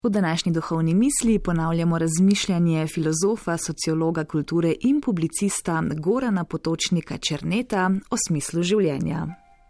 V današnji duhovni misli ponavljamo razmišljanje filozofa, sociologa kulture in publicista Gorana Potočnika Černeta o smislu življenja.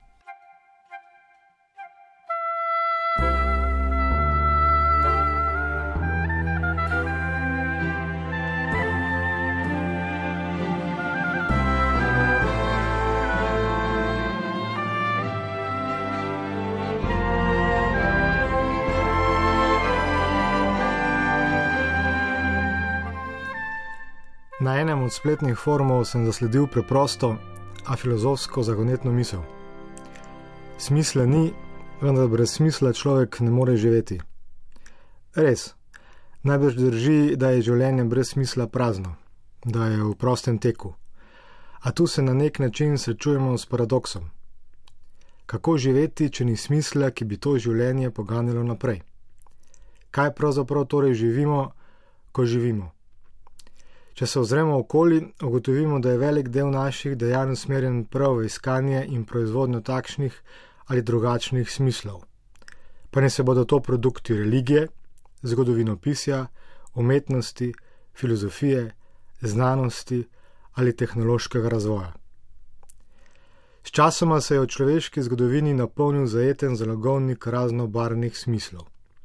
Na enem od spletnih forumov sem zasledil preprosto, a filozofsko zagonetno misel. Smisla ni, vendar brez smisla človek ne more živeti. Res, najbrž drži, da je življenje brez smisla prazno, da je v prostem teku. A tu se na nek način srečujemo s paradoksom. Kako živeti, če ni smisla, ki bi to življenje poganjalo naprej? Kaj pravzaprav torej živimo, ko živimo? Če se ozremo okoli, ugotovimo, da je velik del naših dejanj usmerjen prav v iskanje in proizvodnjo takšnih ali drugačnih smislov. Pa ne se bodo to produkti religije, zgodovinopisja, umetnosti, filozofije, znanosti ali tehnološkega razvoja. Sčasoma se je v človeški zgodovini napolnil zajeten zalogovnik raznobarvnih smislov.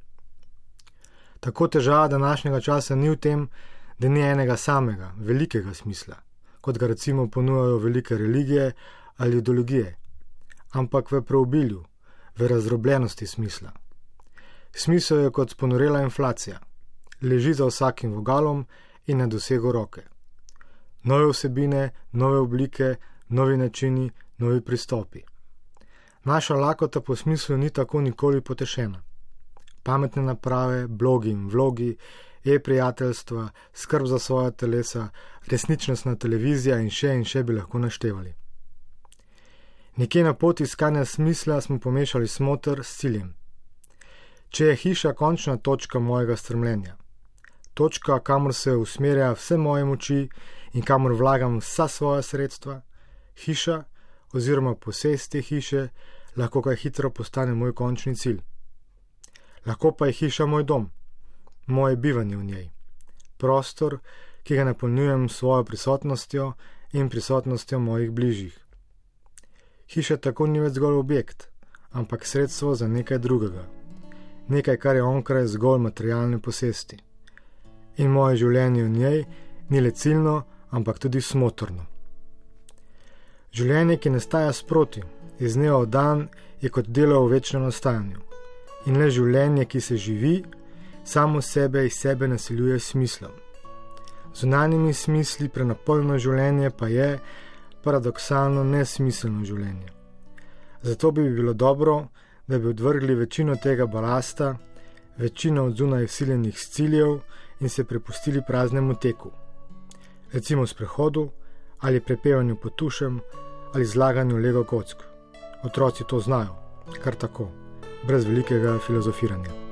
Tako težava današnjega časa ni v tem, da ni enega samega, velikega smisla, kot ga recimo ponujajo velike religije ali ideologije, ampak v preobilju, v razdrobljenosti smisla. Smisel je kot ponorela inflacija, leži za vsakim vogalom in na dosegu roke. Nove vsebine, nove oblike, novi načini, novi pristopi. Naša lakota po smislu ni tako nikoli potešena. Pametne naprave, blogi in vlogi, e-prijateljstva, skrb za svoja telesa, resničnostna televizija in še bi lahko naštevali. Nekje na poti iskanja smisla smo pomešali smoter s ciljem. Če je hiša končna točka mojega stremljenja, točka, kamor se usmerja vse moje moči in kamor vlagam vsa svoja sredstva, hiša oziroma posest te hiše lahko kaj hitro postane moj končni cilj. Lahko pa je hiša moj dom, moje bivanje v njej, prostor, ki ga napolnjujem s svojo prisotnostjo in prisotnostjo mojih bližjih. Hiša tako ni več zgolj objekt, ampak sredstvo za nekaj drugega, nekaj, kar je onkraj zgolj materialne posesti. In moje življenje v njej ni le ciljno, ampak tudi smotrno. Življenje, ki nastaja sproti, iz dneva v dan, je kot delo v večnem nastajanju. In le življenje, ki se živi, samo sebe iz sebe naseljuje smislom. Zunanjimi smisli prenapolnjeno življenje pa je paradoksalno nesmiselno življenje. Zato bi bilo dobro, da bi odvrgli večino tega balasta, večino od zunaj vsiljenih ciljev in se prepustili praznemu teku. Recimo sprehodu ali prepevanju po tušem ali zlaganju lego kock. Otroci to znajo, kar tako, brez velikega filozofiranja.